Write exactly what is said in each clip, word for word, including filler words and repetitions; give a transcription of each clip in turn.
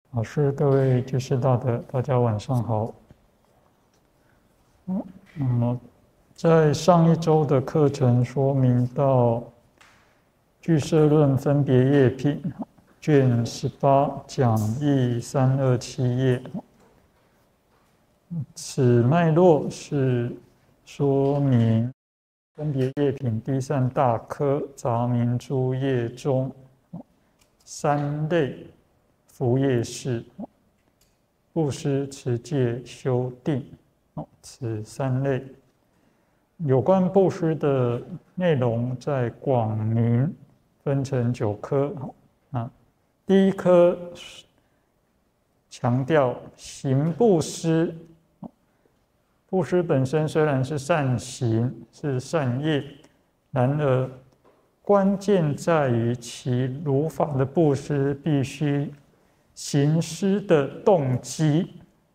老师、各位居士大德，大家晚上好。嗯，那么在上一周的课程说明到俱舍论分别业品卷十八讲义三二七页，此脉络是说明分别业品第三大科杂明诸业中三类服业事：布施、持戒、修定。此三类有关布施的内容，在广明分成九科。啊，第一科强调行布施。布施本身虽然是善行，是善业，然而关键在于其如法的布施必须行施的动机。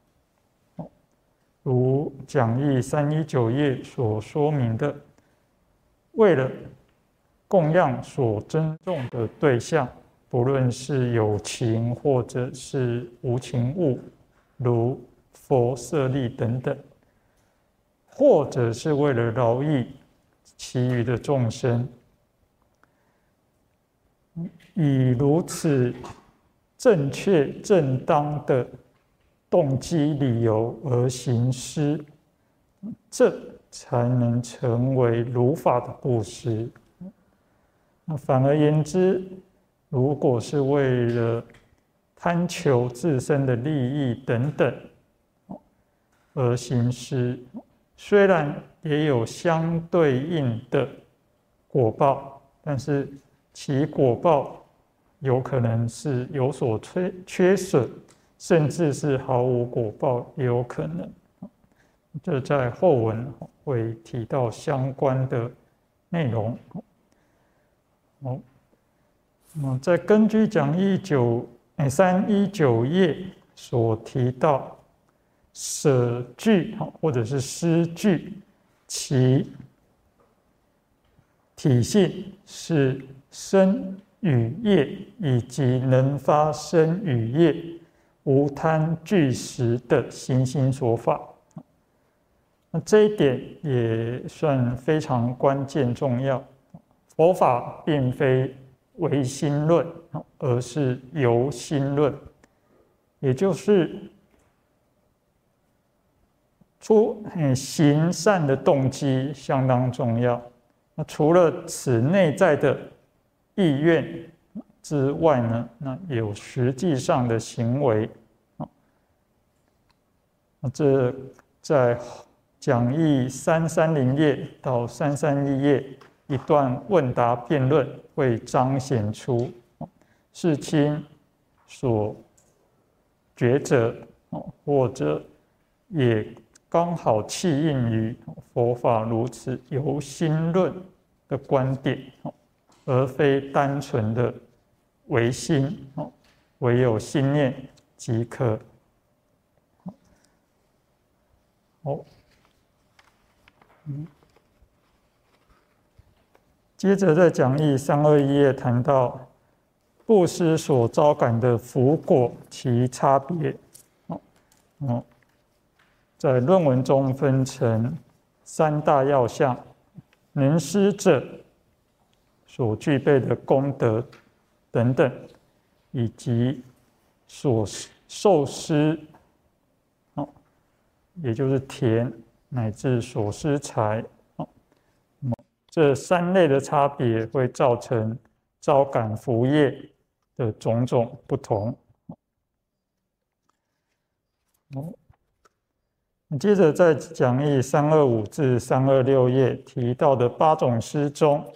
如讲义三一九页所说明的，为了供养所尊重的对象，不论是有情或者是无情物，如佛、舍利等等，或者是为了饶益其余的众生，以如此正确正当的动机理由而行施，这才能成为如法的布施。那反而言之，如果是为了贪求自身的利益等等而行施，虽然也有相对应的果报，但是其果报有可能是有所缺缺损，甚至是毫无果报也有可能。这在后文会提到相关的内容。好，那再根据讲义九三一九页所提到，舍具或者是施具，其体性是身语业以及能发身语业无贪具实的行心所法。那这一点也算非常关键重要。佛法并非唯心论，而是由心论，也就是出行善的动机相当重要。那除了此内在的意愿之外呢，那有实际上的行为。这在讲义三三零页到三三一页一段问答辩论会彰显出世亲所抉择，或者也刚好契应于佛法如此由心论的观点，而非单纯的唯心，唯有心念即可。好，嗯，接着在讲义三二一页谈到布施所招感的福果其差别。哦，在论文中分成三大要项：能施者所具备的功德等等，以及所受施，也就是田乃至所施财，这三类的差别会造成招感福业的种种不同。接着在讲义三二五至三二六页提到的八种施中，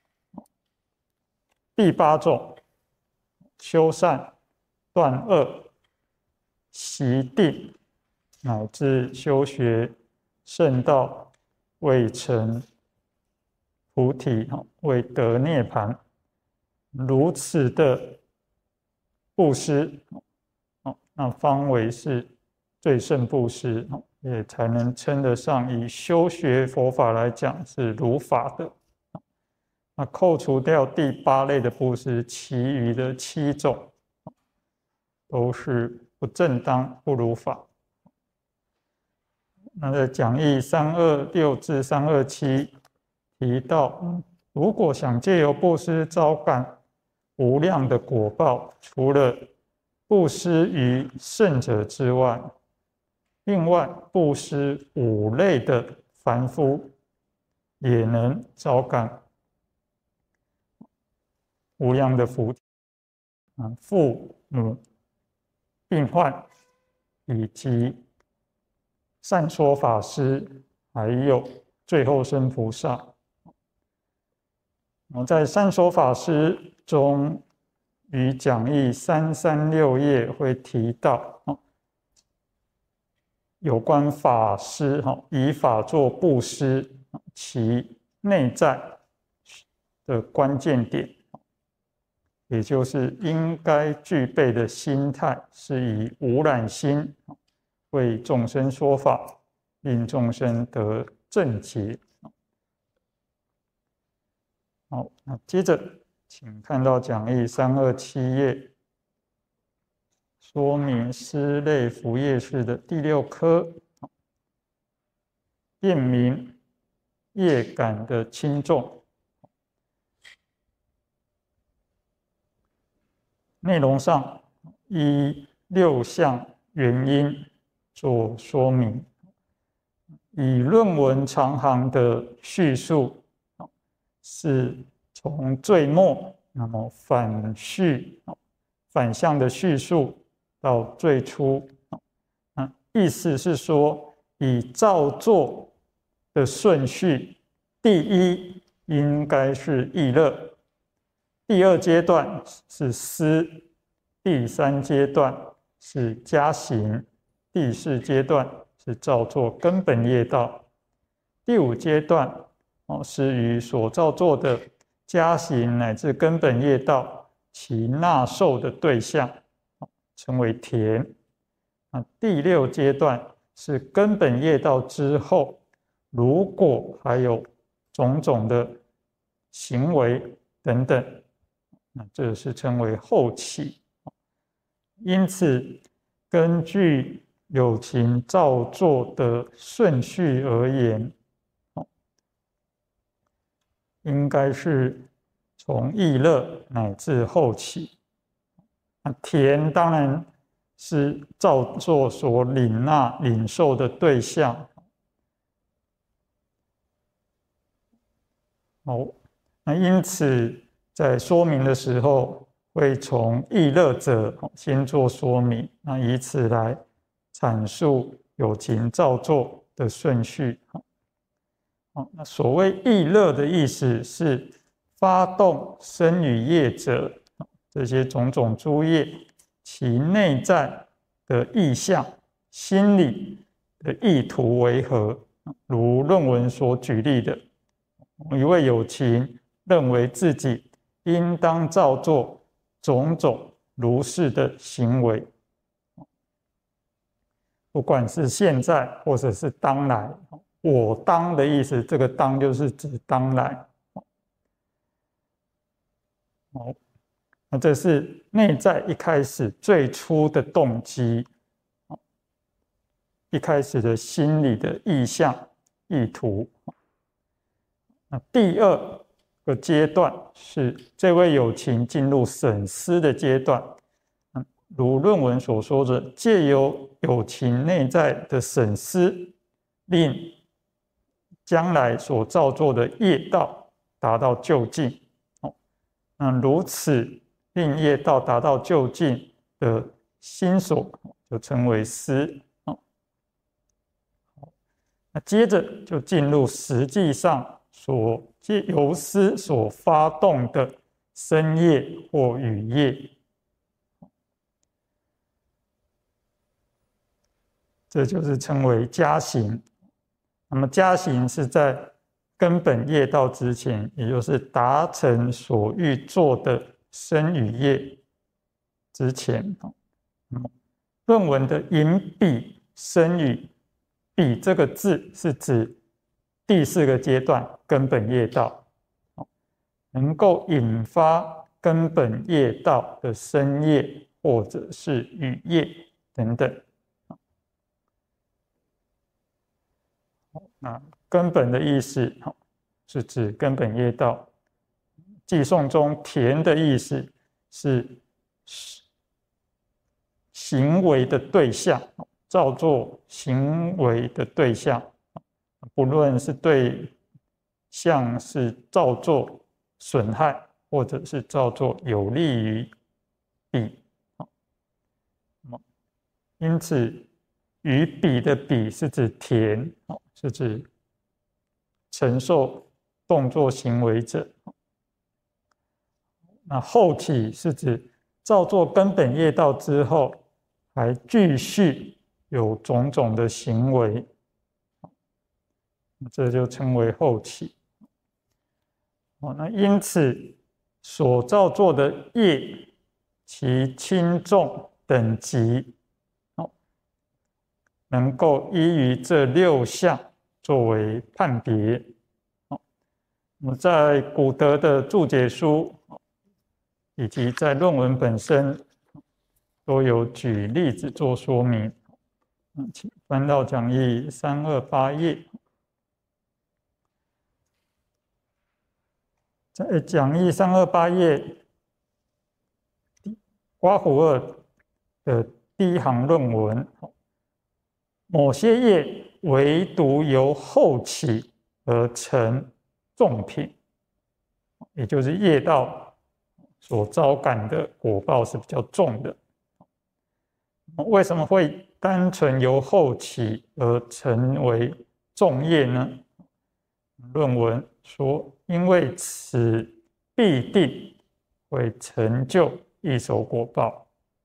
第八种修善、断恶、习定，乃至修学圣道，未成菩提，未得涅槃，如此的布施，那方为是最胜布施，也才能称得上以修学佛法来讲是如法的。那扣除掉第八类的布施，其余的七种都是不正当不如法。那在讲义三二六至三二七提到，如果想借由布施招感无量的果报，除了布施于圣者之外，另外布施五类的凡夫，也能招感无量的福。父母、病患以及善说法师，还有最后身菩萨。在善说法师中，于讲义三三六页会提到有关法师以法做布施其内在的关键点，也就是应该具备的心态是以无染心为众生说法，令众生得正解。好，那接着请看到讲义三二七页，说明施类福业事的第六科，辨明业感的轻重。内容上依六项原因做说明，以论文长行的叙述是从最末，那么反叙反向的叙述到最初，意思是说，以照做的顺序，第一应该是意乐，第二阶段是思，第三阶段是加行，第四阶段是照做根本业道，第五阶段是与所照做的加行乃至根本业道其纳受的对象，称为田。第六阶段是根本业道之后，如果还有种种的行为等等，那这是称为后期。因此，根据有情照做的顺序而言，应该是从意乐乃至后期。田当然是照做所领纳领受的对象。好，那因此在说明的时候，会从意乐者先做说明，那以此来阐述有情照做的顺序。那所谓意乐的意思是发动身语业者这些种种诸业，其内在的意向、心理的意图为何？如论文所举例的，一位有情认为自己应当照做种种如是的行为，不管是现在或者是当来。我当的意思，这个当就是指当来。好，那这是内在一开始最初的动机，一开始的心理的意向、意图。那第二个阶段是这位有情进入审思的阶段，如论文所说的，借由有情内在的审思，令将来所造作的业道达到究竟。那如此令业道达到究竟的心所，就称为思。那接着就进入实际上所借由思所发动的身业或语业，这就是称为加行。那么加行是在根本业道之前，也就是达成所欲做的身语业之前。论文的引彼身语，彼这个字是指第四个阶段根本业道，能够引发根本业道的身业或者是雨夜等等。那根本的意思是指根本业道，偈颂中田的意思是行为的对象，造作行为的对象，不论是对象是造作损害，或者是造作有利于彼。因此于彼的彼是指田，是指承受动作行为者。那后起是指造作根本业道之后，还继续有种种的行为，这就称为后起。那因此所造作的业，其轻重等级，能够依于这六项作为判别。我们在古德的注解书以及在论文本身都有举例子做说明。请翻到讲义三二八页。在讲义三二八页刮胡二的第一行论文，某些业唯独由后起而成重品，也就是业道所遭感的果报是比较重的。为什么会单纯由后起而成为重业呢？论文说，因为此必定会成就一手果报。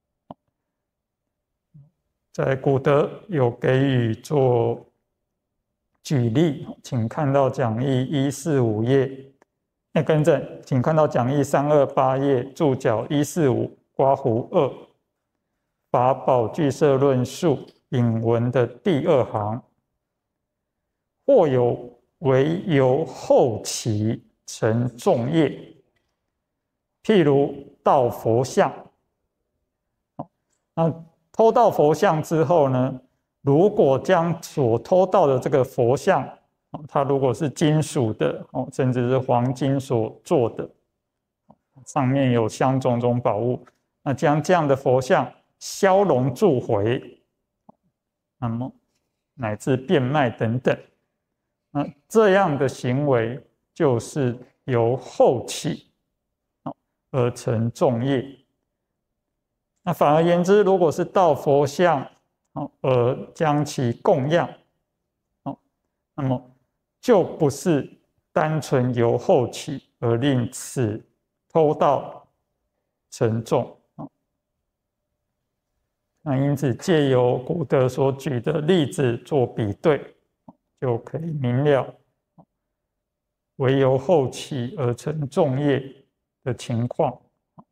在古德有给予做举例，请看到讲义一四五页，那更正，请看到讲义三二八页注脚一四五刮胡二法宝俱舍论述引文的第二行，或有唯由后起成重业，譬如盗佛像。那偷盗佛像之后呢，如果将所偷盗的这个佛像，它如果是金属的，甚至是黄金所做的，上面有镶种种宝物，那将这样的佛像消融铸回，那么乃至变卖等等，那这样的行为就是由后起而成重业。那反而言之，如果是盗佛像而将其供养，那么就不是单纯由后起而令此偷盗成重。那因此借由古德所举的例子做比对，就可以明了唯由后起而成重业的情况。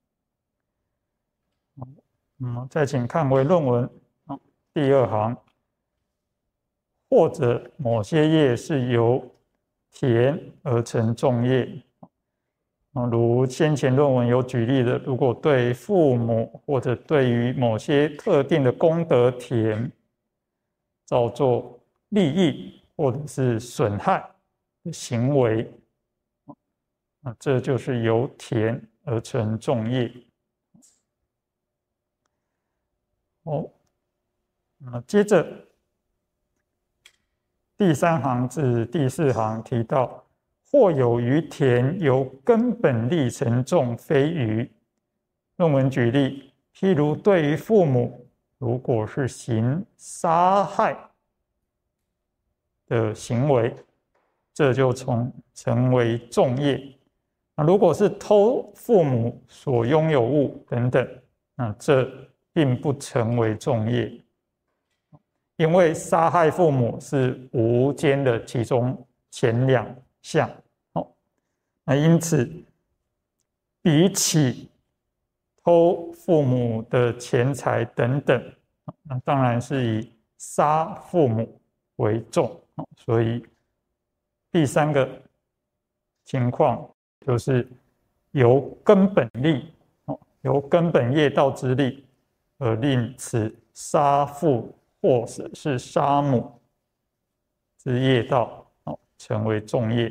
嗯，再请看回论文第二行，或者某些业是由田而成重业，如先前论文有举例的，如果对父母或者对于某些特定的功德田造作利益或者是损害的行为，那这就是由田而成重业。哦，那接着第三行至第四行提到，或有于田由根本力成重，非余。论文举例，譬如对于父母，如果是行杀害的行为，这就从成为重业。那如果是偷父母所拥有物等等，那这并不成为重业，因为杀害父母是无间的其中前两项。那因此，比起偷父母的钱财等等，那当然是以杀父母为重。所以第三个情况就是由根本力，由根本业道之力而令此杀父或者是杀母之业道成为重业。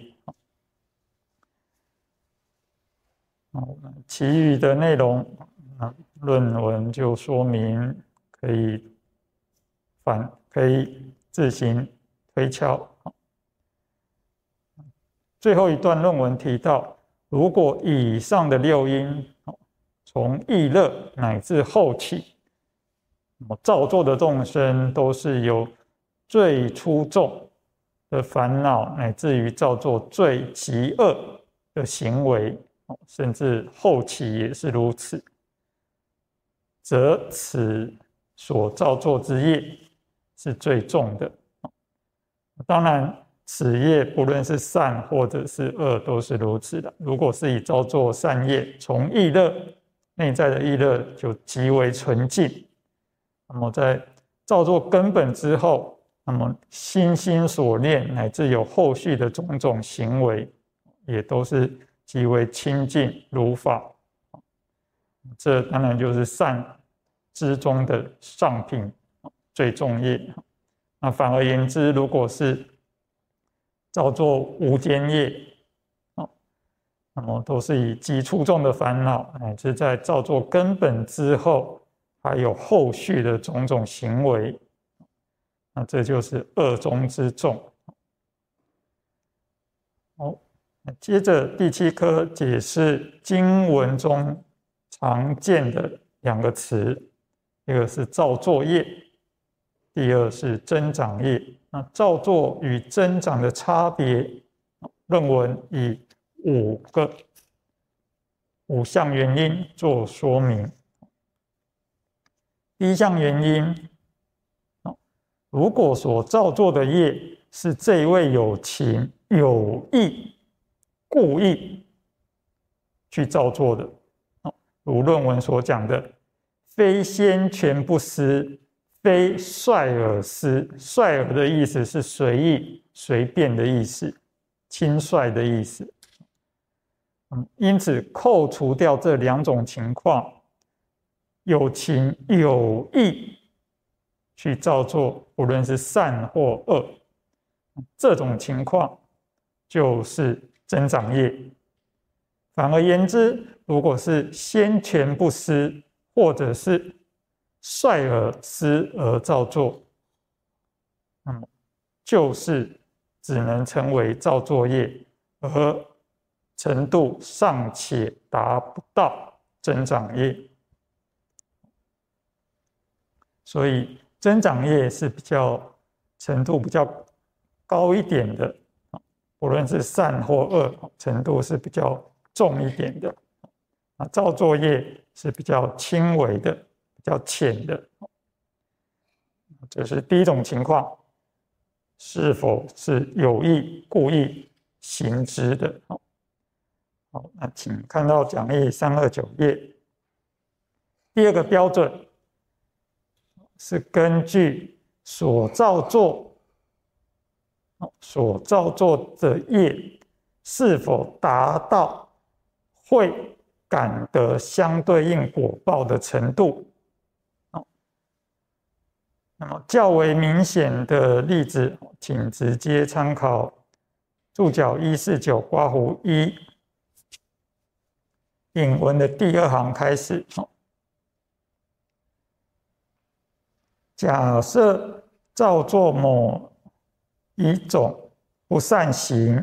其余的内容，论文就说明可以反可以自行推敲。最后一段论文提到，如果以上的六因从意乐乃至后起，造作的众生都是由最粗重的烦恼，乃至于造作最极恶的行为，甚至后起也是如此，则此所造作之业是最重的。当然，此业不论是善或者是恶，都是如此的。如果是以造作善业，从意乐内在的意乐就极为纯净。那么在造作根本之后，那么心心所念乃至有后续的种种行为，也都是极为清净如法。这当然就是善之中的上品最重业。那反而言之，如果是造作无间业，那么都是以极粗重的烦恼，乃至在造作根本之后，还有后续的种种行为，那这就是恶中之重。好，接着第七科解释经文中常见的两个词，一个是造作业，第二是增长业。那造作与增长的差别，论文以五个五项原因做说明。第一项原因，如果所造作的业是这一位有情有意故意去造作的，如论文所讲的，非先权不思，非率尔思。率尔的意思是随意随便的意思，轻率的意思。因此扣除掉这两种情况，有情有意去造作，无论是善或恶，这种情况就是增长业。反而言之，如果是先权不思，或者是率尔思而造作，那么就是只能称为造作业，而程度尚且达不到增长业。所以增长业是比较程度比较高一点的，不论是善或恶，程度是比较重一点的。造作业是比较轻微的，比较浅的。这是第一种情况，是否是有意故意行之的。好，那请看到讲义三二九页。第二个标准是根据所造作所造作的业是否达到会感得相对应果报的程度。那么较为明显的例子，请直接参考注脚一四九括弧一引文的第二行开始。假设造作某一种不善行，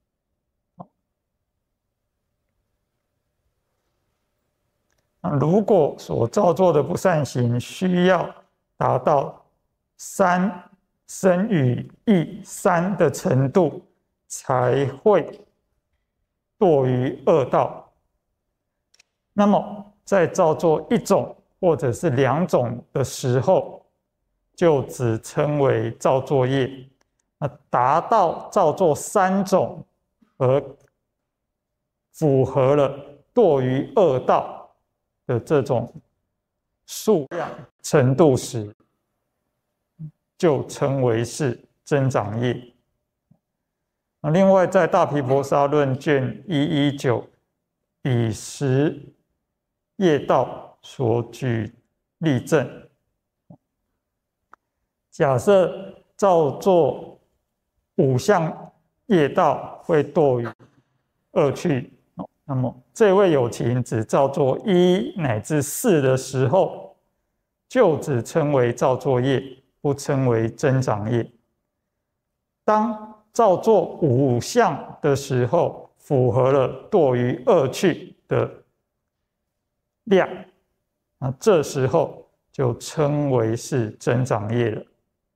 如果所造作的不善行需要达到三身语意三的程度，才会堕于恶道，那么在造作一种或者是两种的时候，就只称为造作业。那达到造作三种而符合了堕于恶道的这种数量程度时，就称为是增长业。另外在大毗婆沙论卷一一九以十业道所举例证。假设造作五项业道会堕于恶趣，那么这位有情只造作一乃至四的时候，就只称为造作业，不称为增长业。当造作五项的时候，符合了堕于恶趣的量，那这时候就称为是增长业了，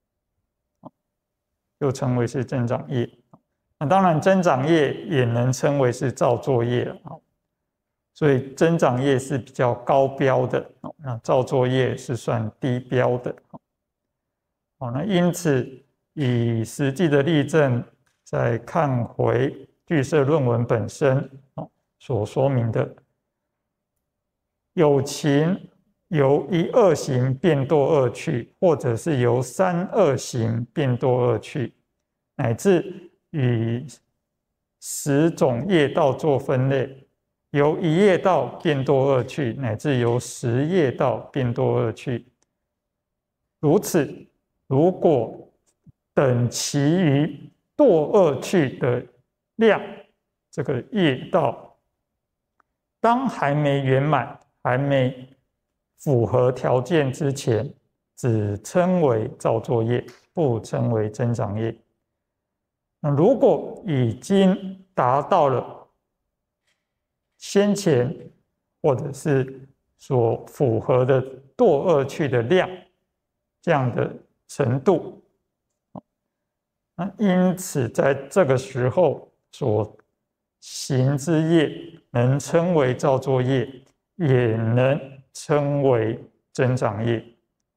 就称为是增长业。那当然，增长业也能称为是造作业了，所以增长业是比较高标的，那造作业是算低标的。好，那因此以实际的例证，再看回俱舍论文本身所说明的，有情由一恶行变堕恶趣，或者是由三恶行变堕恶趣，乃至以十种业道做分类，由一业道变堕恶趣，乃至由十业道变堕恶趣。如此，如果等其余堕恶趣的量，这个业道当还没圆满、还没符合条件之前，只称为造作业，不称为增长业。那如果已经达到了先前或者是所符合的堕恶趣的量这样的程度，那因此在这个时候所行之业能称为造作业，也能称为增长业。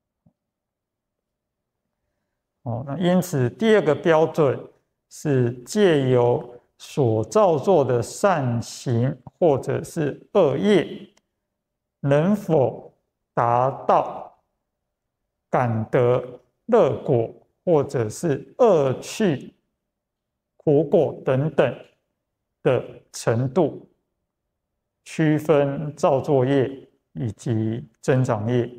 哦，那因此第二个标准是借由所造作的善行或者是恶业，能否达到感得乐果或者是恶趣苦果等等的程度，区分造作业以及增长业。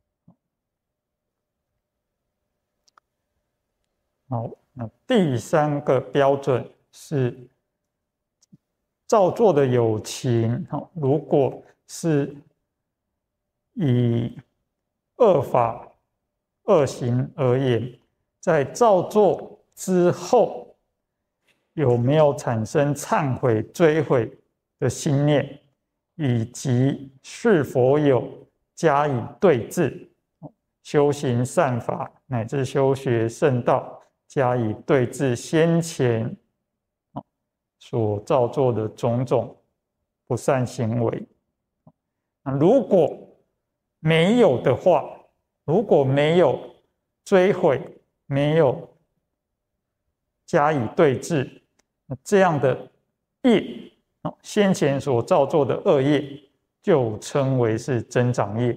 好，那第三个标准是造作的有情，如果是以恶法恶行而言，在造作之后有没有产生忏悔追悔的心念，以及是否有加以对治，修行善法乃至修学圣道，加以对治先前所造作的种种不善行为。如果没有的话，如果没有追悔，没有加以对治，这样的业，先前所造作的恶业，就称为是增长业。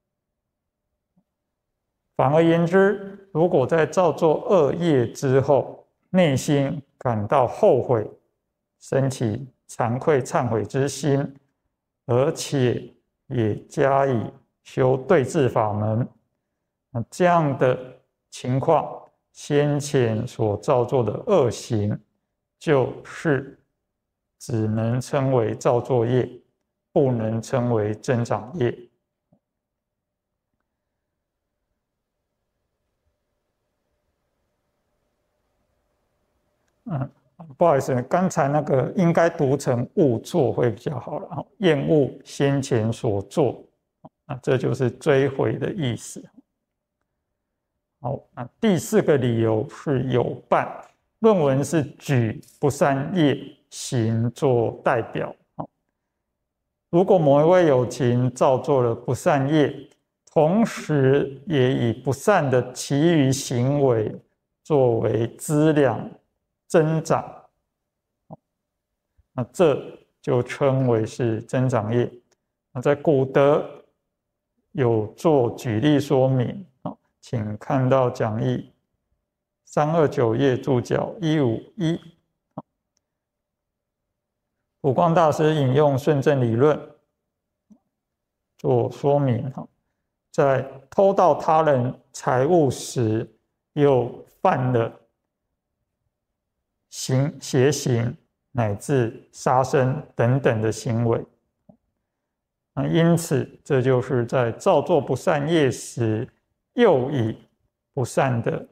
反而言之，如果在造作恶业之后，内心感到后悔，升起惭愧忏悔之心，而且也加以修对治法门，那这样的情况，先前所造作的恶行，就是只能称为造作业，不能称为增长业。嗯，不好意思，刚才那个应该读成恶作会比较好了。厌恶先前所做，那这就是追悔的意思。好，那第四个理由是有伴。论文是举不善业行作代表。如果某一位有情造作了不善业，同时也以不善的其余行为作为资粮增长，那这就称为是增长业。那在古德有做举例说明，请看到讲义三二九页注脚一五一。普光大师引用顺正理论做说明， 在偷盗他人财物时，又犯了行邪行乃至杀生等等的行为。那因此，这就是在造作不善业时，又以不善的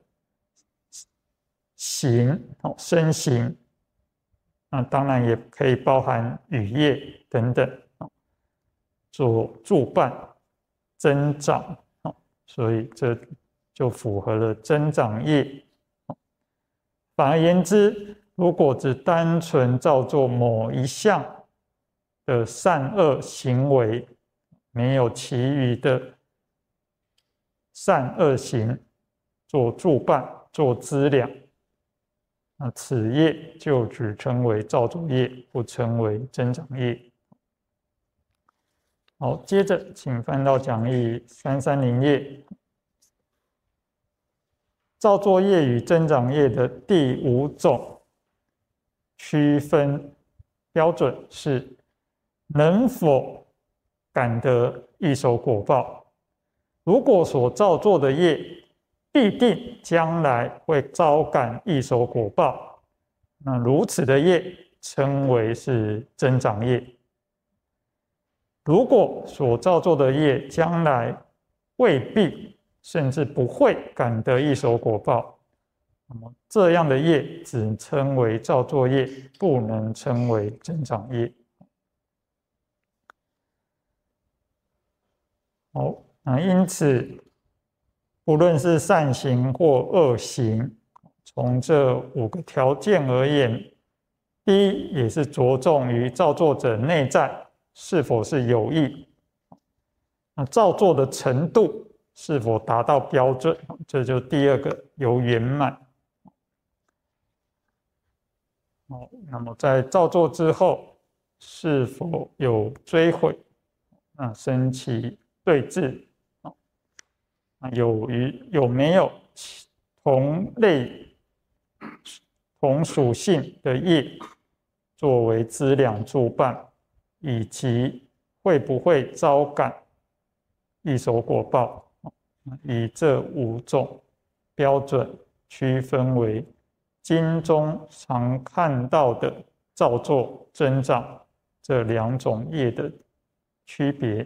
行、身行，那当然也可以包含语业等等，做助伴增长，所以这就符合了增长业。反而言之，如果只单纯造作某一项的善恶行为，没有其余的善恶行做助伴、做资粮，那此业就只称为造作业，不称为增长业。好，接着请翻到讲义三三零页，造作业与增长业的第五种区分标准是能否感得异熟果报。如果所造作的业必定将来会招感异熟果报，那如此的业称为是增长业。如果所造作的业将来未必甚至不会感得异熟果报，那么这样的业只称为造作业，不能称为增长业。好，那因此不论是善行或恶行，从这五个条件而言，第一也是着重于造作者内在是否是有益，那造作的程度是否达到标准，这就第二个有圆满。好，那么在造作之后是否有追悔，那生起对治，有与有没有同类同属性的业作为资粮助伴，以及会不会招感异熟果报，以这五种标准区分为经中常看到的造作、增长这两种业的区别。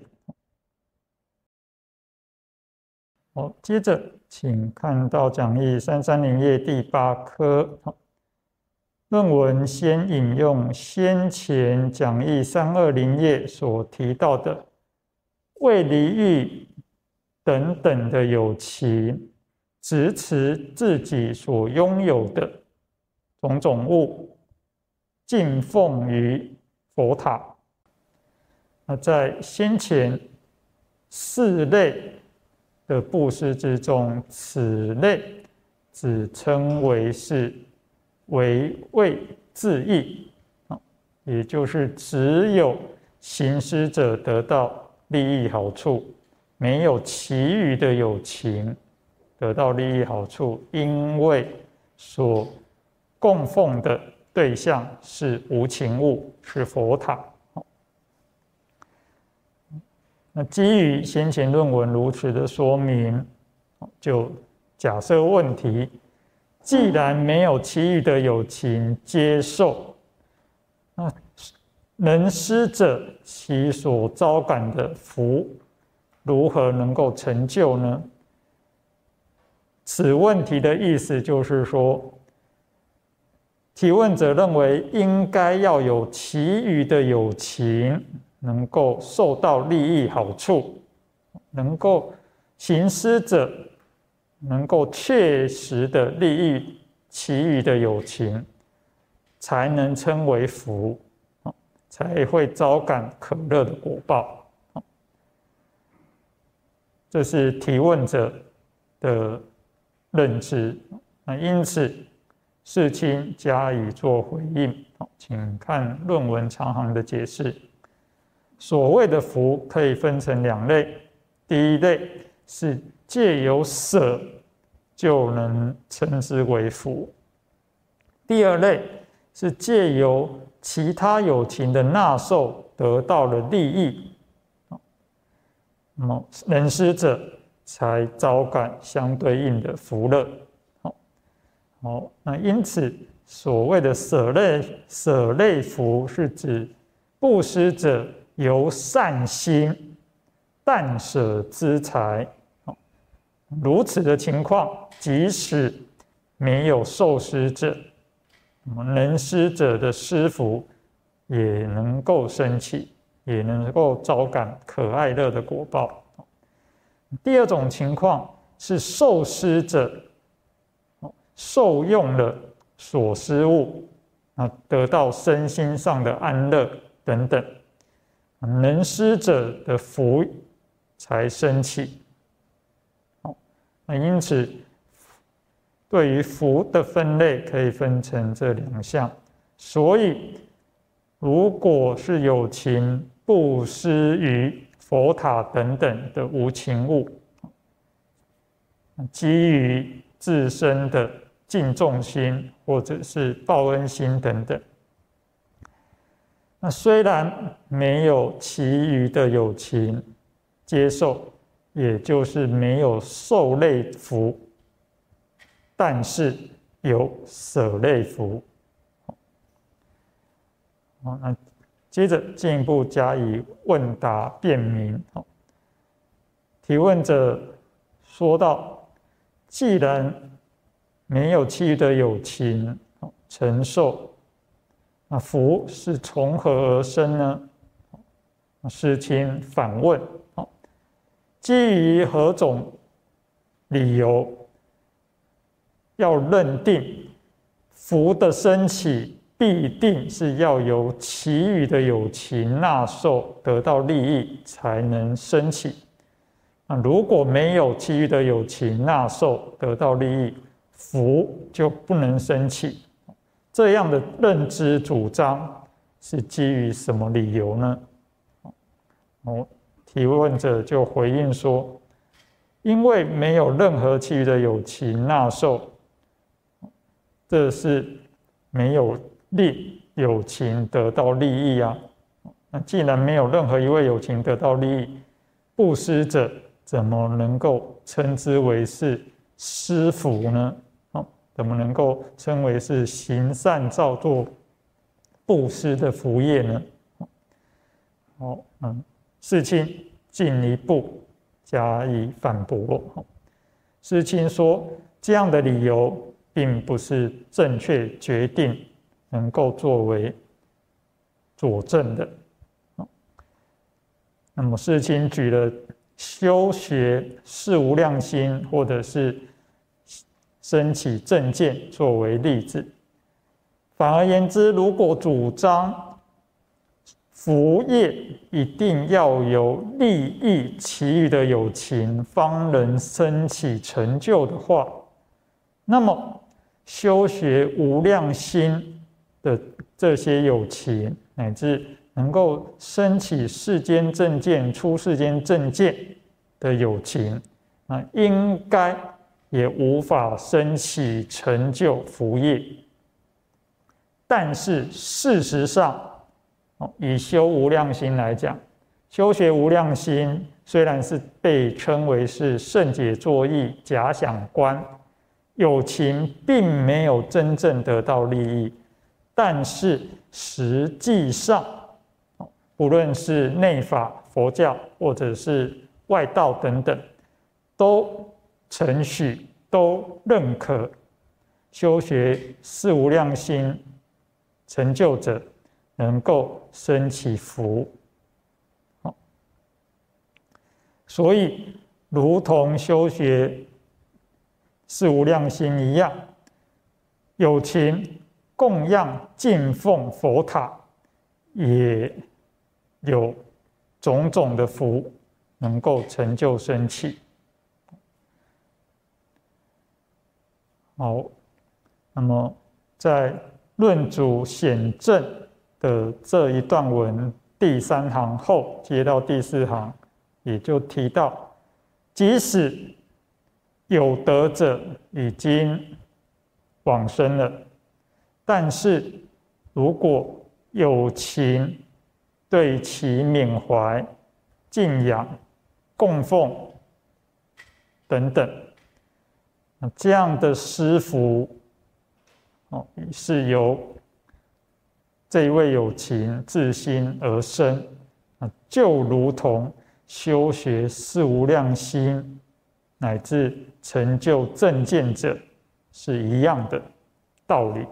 好，接着请看到讲义三三零页第八科。论文先引用先前讲义三二零页所提到的为离欲等等的有情，执持自己所拥有的种种物，敬奉于佛塔。那在先前四类的布施之中，此类只称为是为为自益，也就是只有行施者得到利益好处，没有其余的有情得到利益好处，因为所供奉的对象是无情物，是佛塔。那基于先前论文如此的说明，就假设问题，既然没有其余的有情接受，那能施者其所招感的福如何能够成就呢？此问题的意思就是说，提问者认为应该要有其余的有情能够受到利益好处，能够行施者能够确实的利益其余的有情，才能称为福，才会招感可乐的果报。这是提问者的认知。那因此世亲加以做回应，请看论文长行的解释。所谓的福可以分成两类，第一类是借由舍就能称之为福，第二类是借由其他有情的纳受得到了利益。 那么能施者才招感相对应的福乐。好，好，那因此所谓的舍类舍类福，是指布施者由善心但舍资财。如此的情况，即使没有受施者，能施者的施福也能够升起，也能够招感可爱乐的果报。第二种情况是受施者受用了所施物，得到身心上的安乐等等，能施者的福才升起。那因此，对于福的分类可以分成这两项。所以，如果是有情布施于佛塔等等的无情物，基于自身的敬重心或者是报恩心等等，那虽然没有其余的有情接受，也就是没有受类福，但是有舍类福。好，那接着进一步加以问答辩明。提问者说道：既然没有其余的有情承受，那福是从何而生呢？世亲反问：基于何种理由要认定福的升起必定是要由其余的有情纳受得到利益才能升起？那如果没有其余的有情纳受得到利益，福就不能升起。这样的认知主张是基于什么理由呢？哦，提问者就回应说：因为没有任何其余的有情纳受，这是没有令有情得到利益啊。那既然没有任何一位有情得到利益，布施者怎么能够称之为是施福呢？怎么能够称为是行善造作布施的福业呢？好，嗯，世亲进一步加以反驳。世亲说，这样的理由并不是正确决定能够作为佐证的。那么世亲举了修学事无量心或者是升起正见作为例子。反而言之，如果主张福业一定要有利益其余的有情方能升起成就的话，那么修学无量心的这些有情，乃至能够升起世间正见、出世间正见的有情，那应该也无法升起成就福业。但是事实上，以修无量心来讲，修学无量心虽然是被称为是圣解作意、假想观，有情并没有真正得到利益，但是实际上，不论是内法、佛教或者是外道等等，都承许、都认可修学四无量心成就者能够升起福。所以如同修学四无量心一样，有情供养敬奉佛塔，也有种种的福能够成就升起。好，那么在论主显正的这一段文第三行后接到第四行，也就提到，即使有德者已经往生了，但是如果有情对其缅怀敬仰， 供奉等等。那这样的施福哦，是由这一位有情自心而生，就如同修学四无量心乃至成就正见者是一样的道理。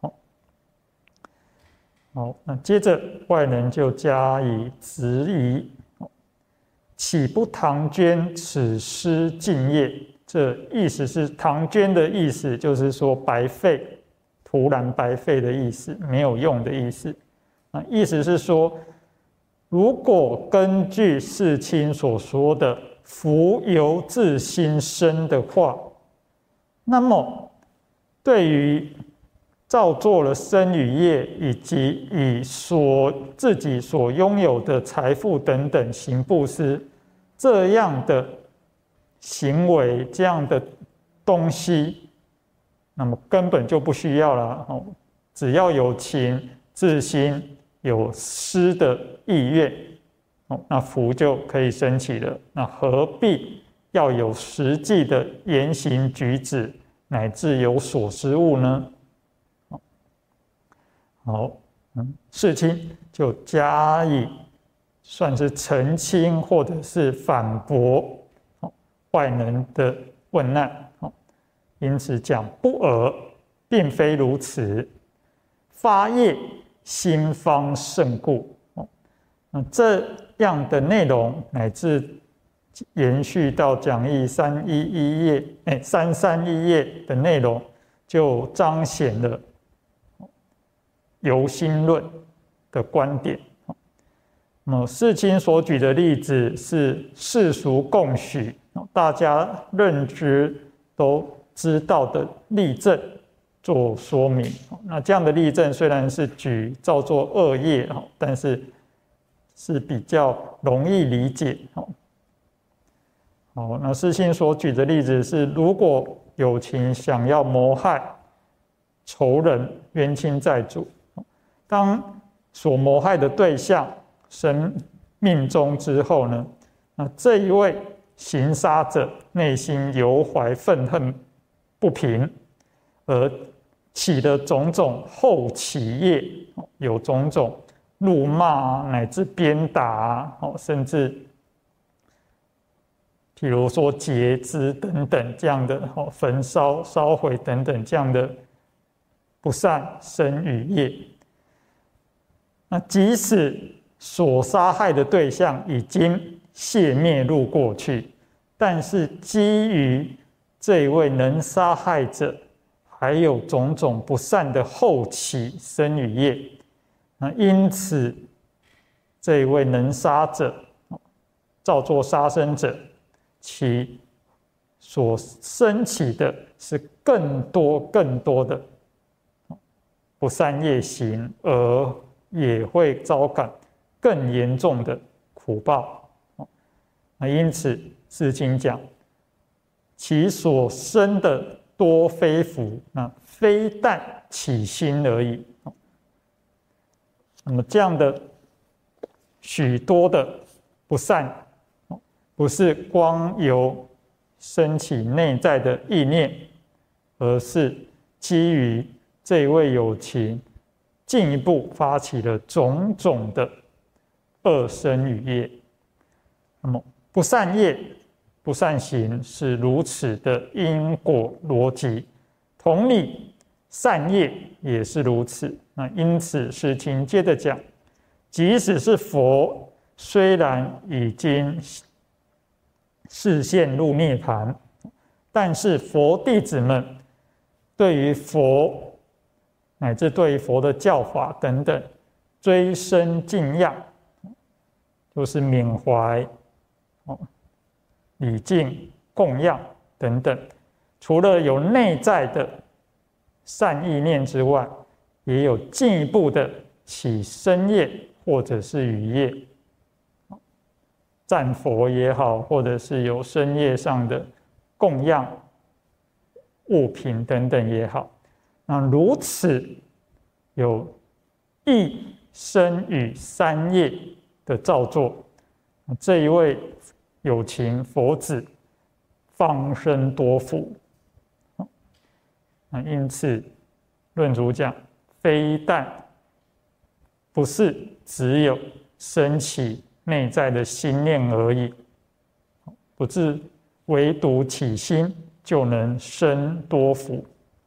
好，那接着外人就加以质疑：岂不唐捐此施尽业？这意思是唐捐的意思，就是说白费，徒然白费的意思，没有用的意思。啊，意思是说，如果根据世亲所说的福由自心生的话，那么对于造作了身语业，以及以所自己所拥有的财富等等行布施，这样的行为，这样的东西，那么根本就不需要了。只要有情自心，有施的意愿，那福就可以升起了。那何必要有实际的言行举止，乃至有所失误呢？好，嗯，世亲就加以算是澄清或者是反驳外人的问难，因此讲不尔，并非如此。发业心方胜故，那这样的内容乃至延续到讲义三一一页，哎，三三一页的内容，就彰显了由心论的观点。那么世亲所举的例子是世俗共许，大家认知都知道的例证做说明。那这样的例证虽然是举造作恶业，但是是比较容易理解。好，那世亲所举的例子是，如果有情想要谋害仇人、冤亲债主，当所谋害的对象生命中之后呢，那这一位行杀者内心犹怀愤恨不平，而起的种种后起业，有种种辱骂乃至鞭打，甚至譬如说截肢等等这样的焚烧、烧毁等等这样的不善身语业。那即使所杀害的对象已经熄灭入过去，但是基于这一位能杀害者还有种种不善的后起身语业，那因此这一位能杀者，造作杀生者，其所升起的是更多更多的不善业行，而也会遭感更严重的苦报。那因此世亲讲，其所生的多非福，那非但起心而已。那么这样的许多的不善，不是光由升起内在的意念，而是基于这一位有情进一步发起了种种的恶身语业。那么不善业、不善行是如此的因果逻辑，同理善业也是如此。那因此世亲接着讲，即使是佛，虽然已经示现入涅槃，但是佛弟子们对于佛乃至对于佛的教法等等追深敬仰，就是缅怀、礼敬、供养等等，除了有内在的善意念之外，也有进一步的起身业或者是语业，赞佛也好，或者是有身业上的供养物品等等也好。那如此有意身语三业的造作，这一位有情佛子，方生多福。那因此，论主讲，非但不是只有升起内在的心念而已，不是唯独起心就能生多福。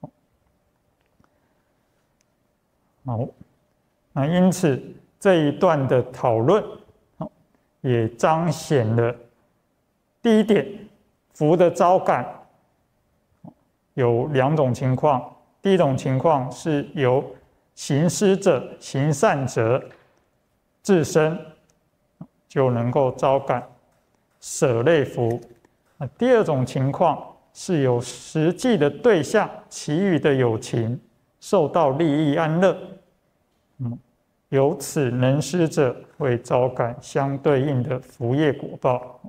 好，那因此这一段的讨论，也彰显了第一点，福的招感有两种情况。第一种情况是由行施者、行善者自身就能够招感舍类福。第二种情况是由实际的对象、其余的有情受到利益安乐，嗯，由此能施者会招感相对应的福业果报。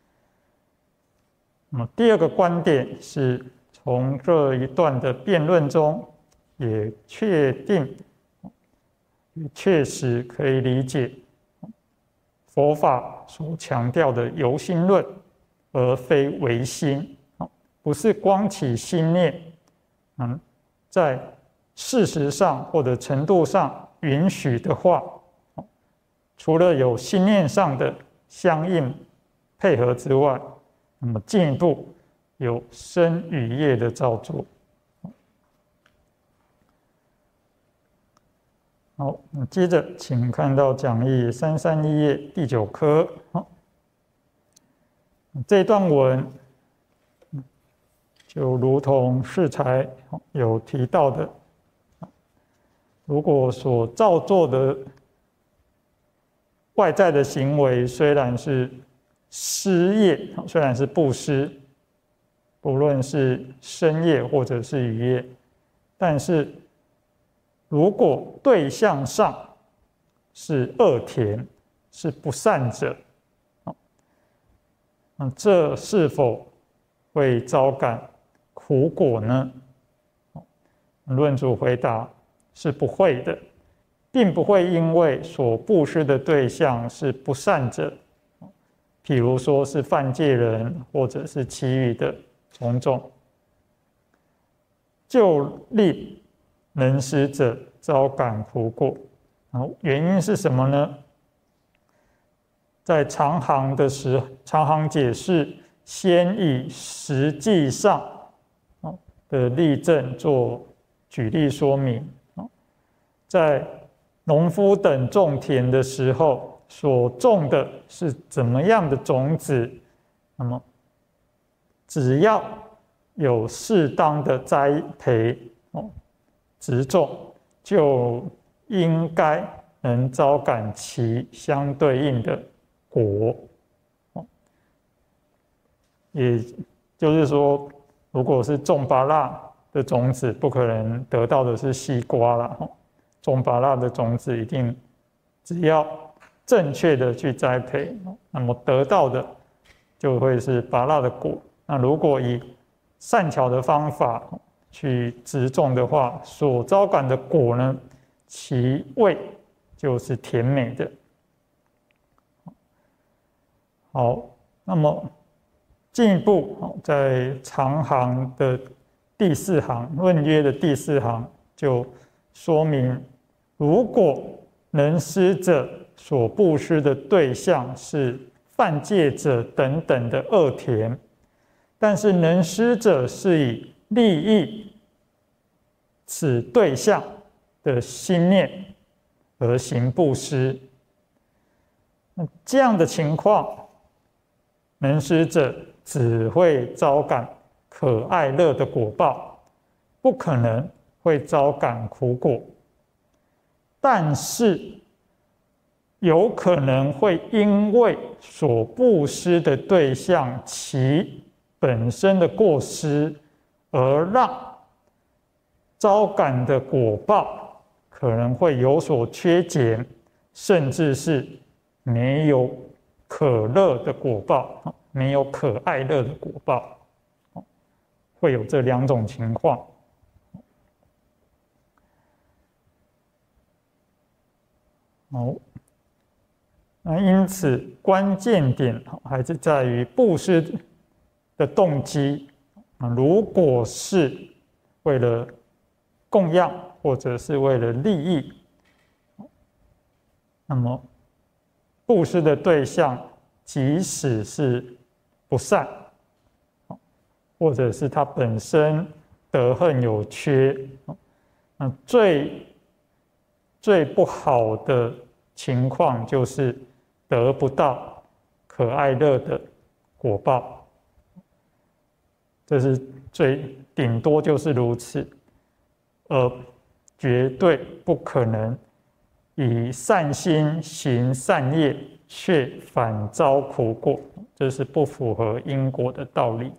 那么第二个观点是从这一段的辩论中，也确定、也确实可以理解佛法所强调的由心论，而非唯心，不是光起心念，嗯，在事实上或者程度上允许的话，除了有心念上的相应配合之外，那么进一步有身语业的造作。好，接着请看到讲义三三一页第九科。这段文就如同适才有提到的，如果所造作的外在的行为虽然是施业，虽然是布施，不论是身业或者是语业，但是如果对象上是恶田，是不善者，那这是否会招感苦果呢？论主回答是不会的，并不会因为所布施的对象是不善者，譬如说是犯戒人或者是其余的种种，就令能施者招感苦果。原因是什么呢？在长行的时，长行解释先以实际上的例证做举例说明。在农夫等种田的时候，所种的是怎么样的种子？那么，只要有适当的栽培、植种，就应该能招感其相对应的果。也就是说，如果是种芭乐的种子，不可能得到的是西瓜啦。种芭乐的种子一定只要正确的去栽培，那么得到的就会是芭乐的果。那如果以善巧的方法去植种的话，所招感的果呢，其味就是甜美的。好，那么进一步在长行的第四行，论约的第四行就说明，如果能施者所布施的对象是犯戒者等等的恶田，但是能施者是以利益此对象的心念而行布施，那这样的情况，能施者只会招感可爱乐的果报，不可能会招感苦果。但是有可能会因为所布施的对象其本身的过失，而让招感的果报可能会有所缺减，甚至是没有可乐的果报，没有可爱乐的果报，会有这两种情况。好， 那因此关键点还是在于布施的动机。如果是为了供养或者是为了利益，那么布施的对象即使是不善，或者是他本身德行有缺，那最最不好的情况就是得不到可爱乐的果报，这是最顶多就是如此，而绝对不可能以善心行善业却反遭苦果，这是不符合因果的道理。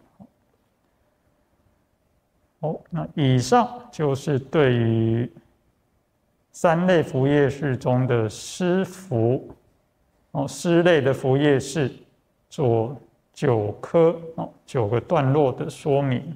哦，那以上就是对于三类福业事中的施福，哦，施类的福业事做九科哦九个段落的说明。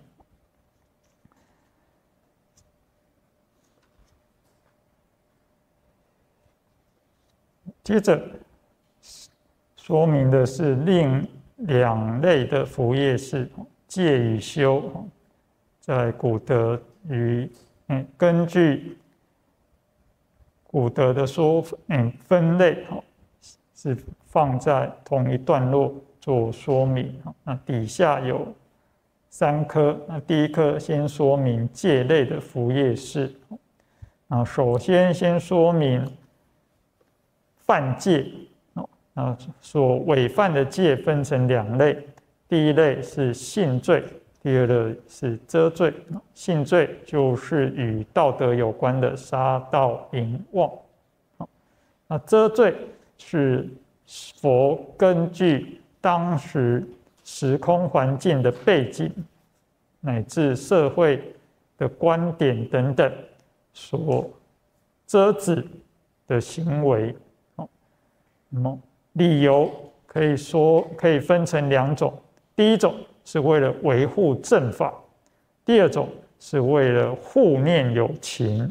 接着说明的是另两类的福业事，戒与修，在古德与嗯根据古德的说嗯分类是放在同一段落做说明。那底下有三科，那第一科先说明戒类的福业事。那首先先说明犯戒，啊，所违犯的戒分成两类，第一类是性罪，第二类是遮罪。性罪就是与道德有关的杀盗淫妄，那遮罪是佛根据当时时空环境的背景，乃至社会的观点等等所遮止的行为。那么理由可以说可以分成两种，第一种是为了维护正法，第二种是为了护念有情。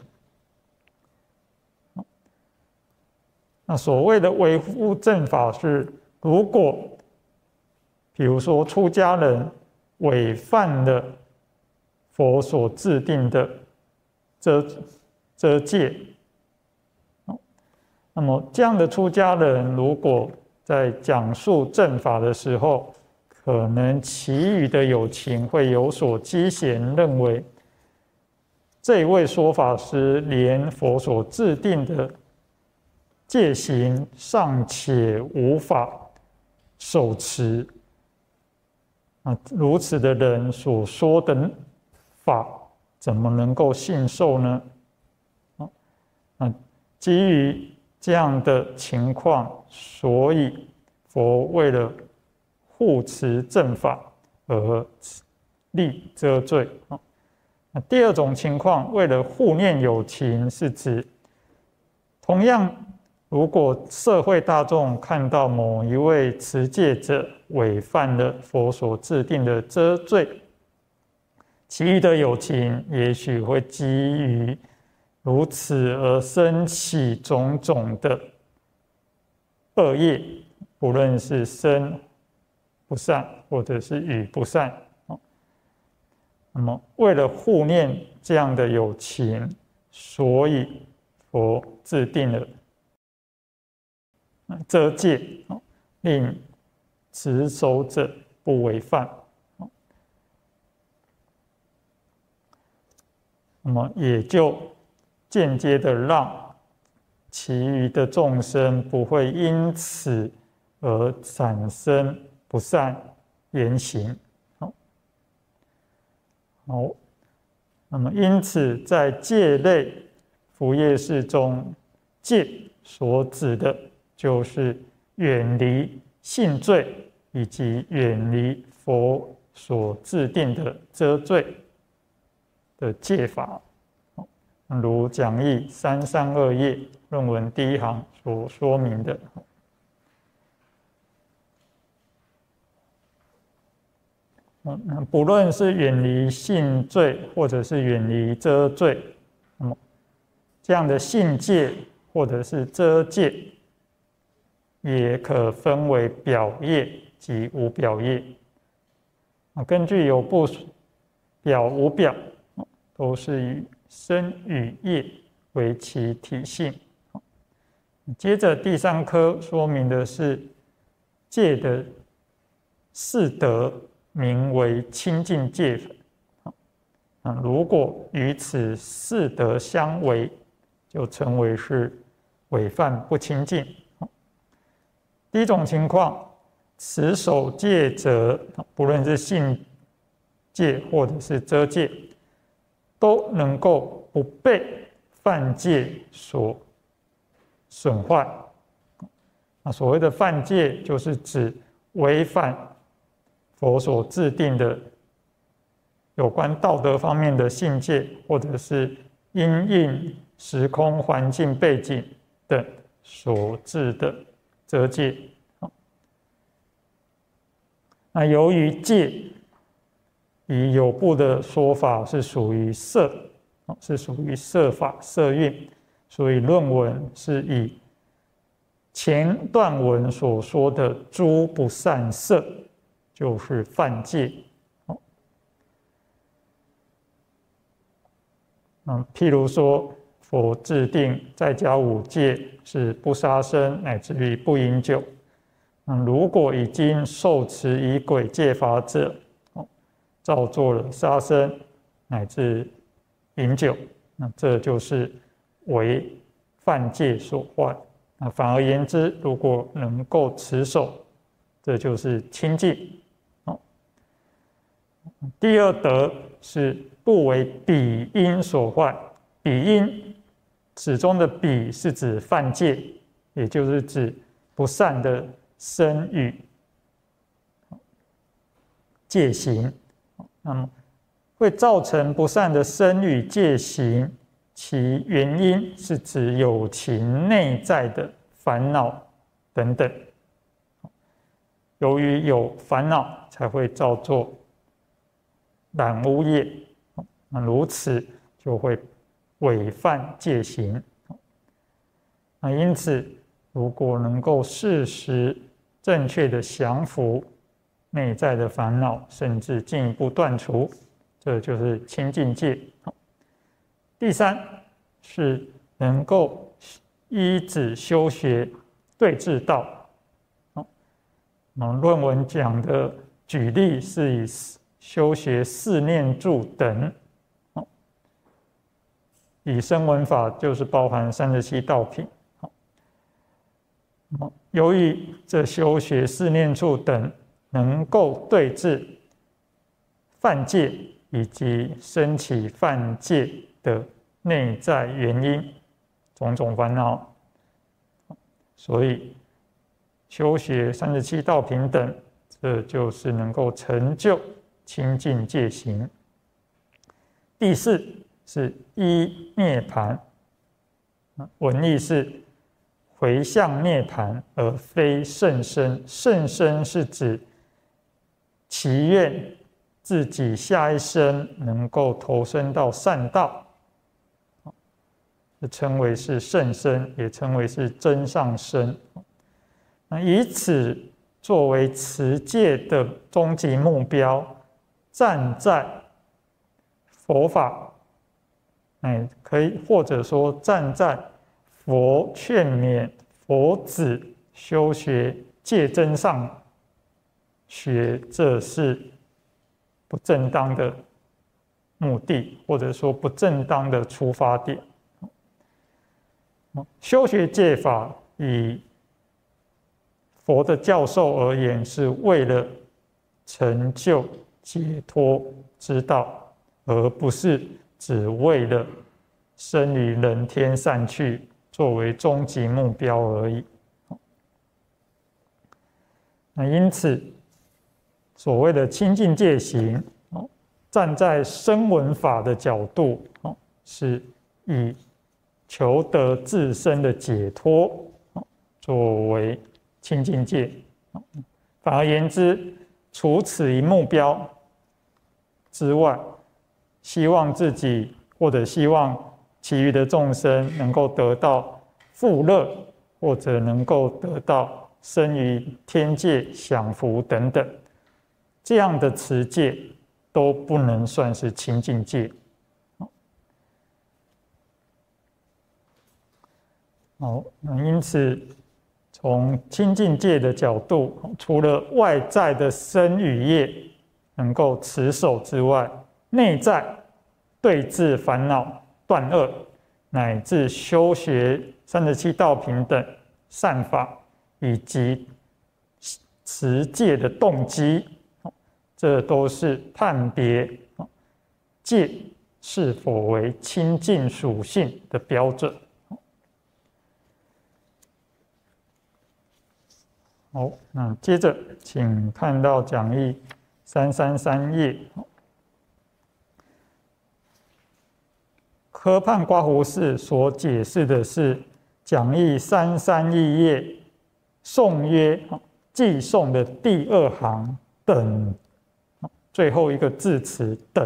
那所谓的维护正法是，如果比如说出家人违犯了佛所制定的遮遮戒，那么这样的出家人如果在讲述正法的时候，可能其余的有情会有所讥嫌，认为这位说法师连佛所制定的戒行尚且无法守持，啊，如此的人所说的法怎么能够信受呢？啊，基于这样的情况，所以佛为了护持正法而立遮罪。那第二种情况，为了护念有情，是指同样，如果社会大众看到某一位持戒者违犯了佛所制定的遮罪，其余的有情也许会基于如此而生起种种的恶业，不论是身不善或者是语不善。那么为了护念这样的有情，所以佛制定了遮戒，令持守者不违犯。那么也就间接的让其余的众生不会因此而产生不善言行。好，那么因此在戒类福业事中，戒所指的就是远离性罪以及远离佛所制定的遮罪的戒法。如讲义三三二页论文第一行所说明的。不论是远离性罪或者是远离遮罪，那么这样的性戒或者是遮戒， 也可分为表业及无表业。根据有部表无表，都是以身与业为其体性。接着第三科说明的是戒的四德，名为清净戒。如果与此四德相违，就称为是违犯不清净。第一种情况，持守戒者，不论是信戒或者是遮戒，都能够不被犯戒所损坏。那所谓的犯戒，就是指违反佛所制定的有关道德方面的信戒，或者是因应时空环境背景等所致的遮戒。那由于戒以有部的说法是属于色，是属于色法色蕴，所以论文是以前段文所说的诸不善色就是犯戒。嗯，譬如说，佛制定在家五戒是不杀生，乃至于不饮酒。嗯，如果已经受持以鬼戒法者，哦，造作了杀生乃至饮酒，那这就是为犯戒所坏。那反而言之，如果能够持守，这就是清净。哦，第二德是不为彼因所坏。彼因此中的彼是指犯戒，也就是指不善的身语戒行。那么会造成不善的身语戒行，其原因是指有其内在的烦恼等等。由于有烦恼，才会造作染污业，那如此就会违犯戒行。那因此，如果能够适时正确的降服内在的烦恼，甚至进一步断除，这就是清净戒。第三是能够依止修学对治道。论文讲的举例是以修学四念住等，以声闻法就是包含三十七道品。由于这修学四念处等能够对治犯戒以及升起犯戒的内在原因种种烦恼，所以修学三十七道品等，这就是能够成就清净戒行。第四是依涅盘，文义是回向涅盘，而非甚深。甚深是指祈愿自己下一生能够投身到善道，称为是甚深，也称为是真上身。那以此作为持戒的终极目标，站在佛法，哎，可以或者说站在佛劝勉佛子修学戒真上学，这是不正当的目的，或者说不正当的出发点。修学戒法以佛的教授而言，是为了成就解脱之道，而不是只为了生于人天善趣作为终极目标而已。那因此，所谓的清净戒行，站在声闻法的角度，是以求得自身的解脱作为清净戒。反而言之，除此一目标之外，希望自己或者希望其余的众生能够得到富乐，或者能够得到生于天界享福等等，这样的持戒都不能算是清净戒。好，那因此从清净戒的角度，除了外在的身语业能够持守之外，内在对治烦恼、断恶，乃至修学三十七道品等善法，以及持戒的动机，这都是判别戒是否为清净属性的标准。好，那接着请看到讲义三三三页，科判刮胡士所解释的是讲义三三一页颂曰偈颂的第二行等，最后一个字词等。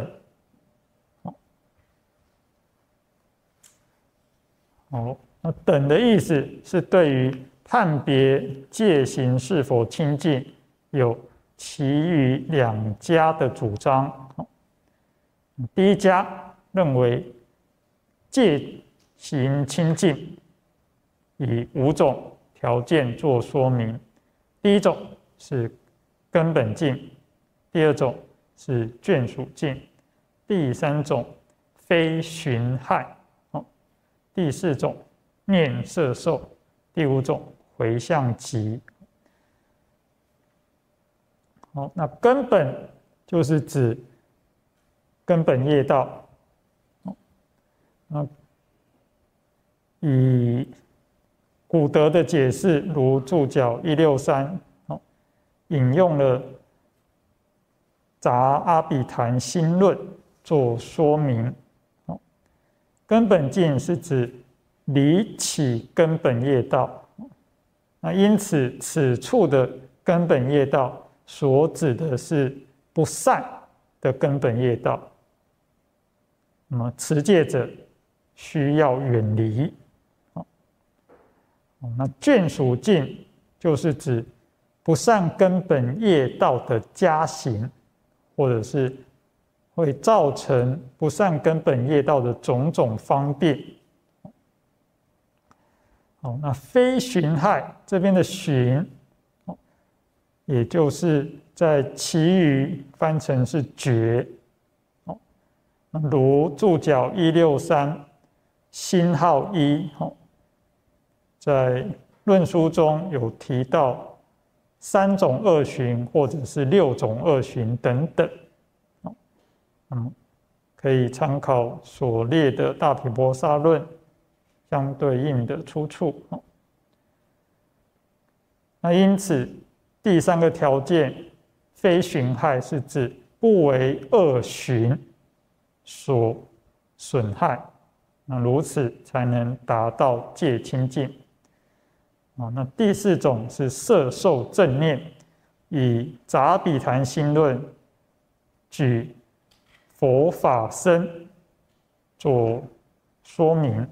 好，那等的意思是对于判别戒行是否清净，有其余两家的主张。第一家认为戒行清净，以五种条件做说明。第一种是根本净，第二种是眷属净，第三种非寻害，第四种念摄受，第五种回向集。好，那根本就是指根本业道。那以古德的解释，如注脚一六三，引用了《杂阿比昙心论》做说明。根本净是指离起根本业道。那因此，此处的根本业道所指的是不善的根本业道。那么持戒者需要远离。那眷属净就是指不善根本业道的加行，或者是会造成不善根本业道的种种方便。好，那非寻害这边的寻，也就是在其余翻成是觉。如注脚一六三星号一，在论书中有提到三种恶寻或者是六种恶寻等等，嗯，可以参考所列的大毗婆沙论相对应的出处。那因此，第三个条件非寻害是指不为恶寻所损害，那如此才能达到戒清净。那第四种是摄受正念，以《杂比昙心论》举佛法僧做说明。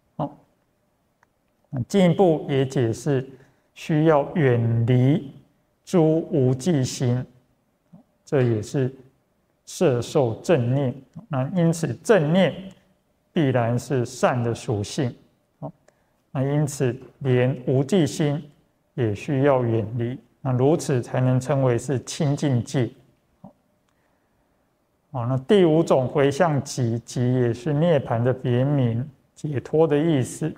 进一步也解释需要远离诸无记心，这也是摄受正念。那因此正念必然是善的属性。那因此连无记心也需要远离，那如此才能称为是清净戒。好，那第五种回向集，集也是涅槃的别名，解脱的意思，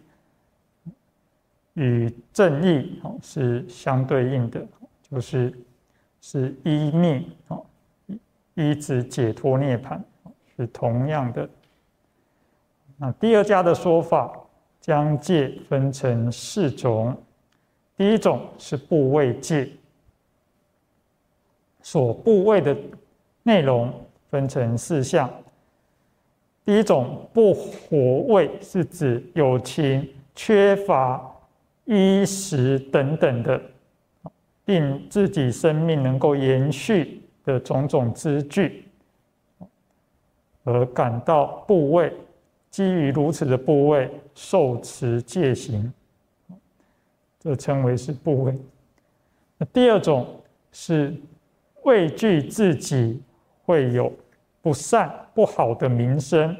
与正义是相对应的，就是是依灭，依止解脱涅槃是同样的。那第二家的说法将戒分成四种，第一种是部位戒，所部位的内容分成四项。第一种不活位是指有情缺乏衣食等等的，令自己生命能够延续的种种资具，而感到部位，基于如此的部位受持戒行，这称为是部位。 第二种是畏惧自己会有不善不好的名声，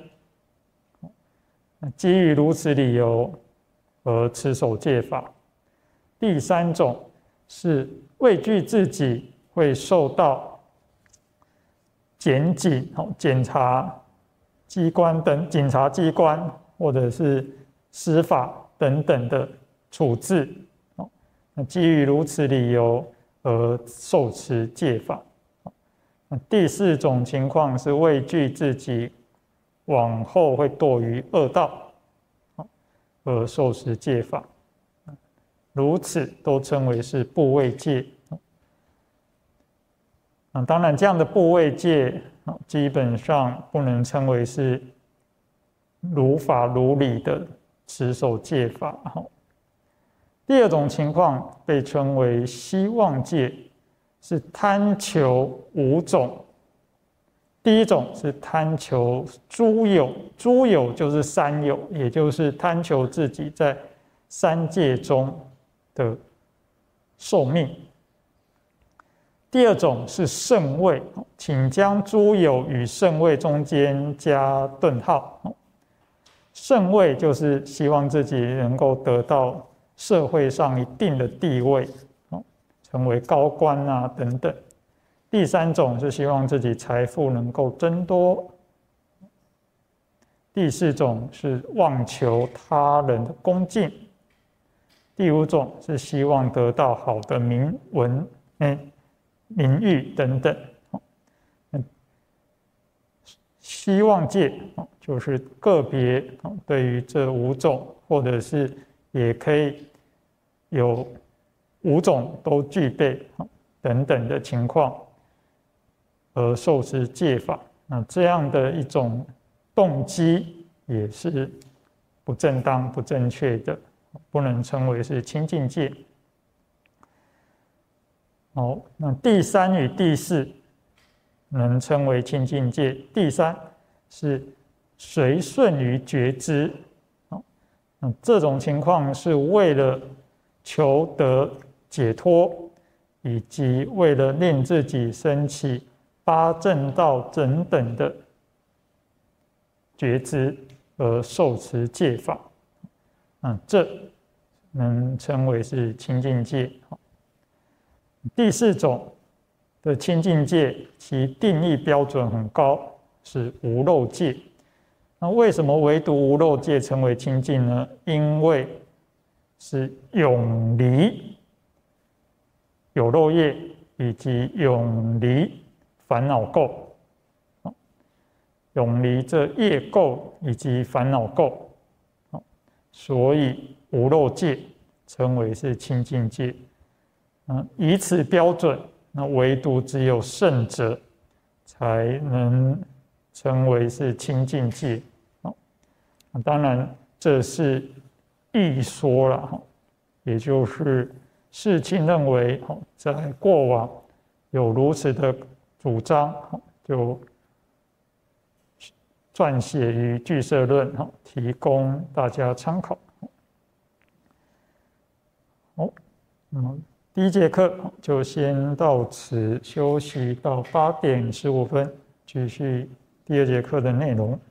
基于如此理由而持守戒法。第三种是畏惧自己会受到检警、检察机关等警察机关或者是司法等等的处置，那基于如此理由而受持戒法。第四种情况是畏惧自己往后会堕于恶道而受持戒法，如此都称为是怖畏戒。当然，这样的怖畏戒基本上不能称为是如法如理的持守戒法。第二种情况被称为希望戒，是贪求五种。第一种是贪求诸有，诸有就是三有，也就是贪求自己在三界中的寿命。第二种是圣位，请将诸有与圣位中间加顿号。圣位就是希望自己能够得到社会上一定的地位，成为高官啊等等。第三种是希望自己财富能够增多。第四种是妄求他人的恭敬。第五种是希望得到好的名闻、哎、名誉等等。希望戒就是个别对于这五种，或者是也可以有五种都具备等等的情况而受持戒法。那这样的一种动机也是不正当、不正确的，不能称为是清净戒。好，那第三与第四能称为清净戒。第三是随顺于觉知，那这种情况是为了求得解脱，以及为了令自己升起八正道等等的觉知而受持戒法，嗯，这能称为是清净戒。第四种的清净戒，其定义标准很高，是无漏戒。那为什么唯独无漏戒称为清净呢？因为是永离有漏业，以及永离烦恼垢，永离这业垢以及烦恼垢，所以无漏戒称为是清净戒。以此标准，那唯独只有圣者才能称为是清净戒。当然这是一说了，也就是世亲认为在过往有如此的主张，就撰写于《俱舍论》，提供大家参考。好，那么第一节课就先到此休息到八点十五分，继续第二节课的内容。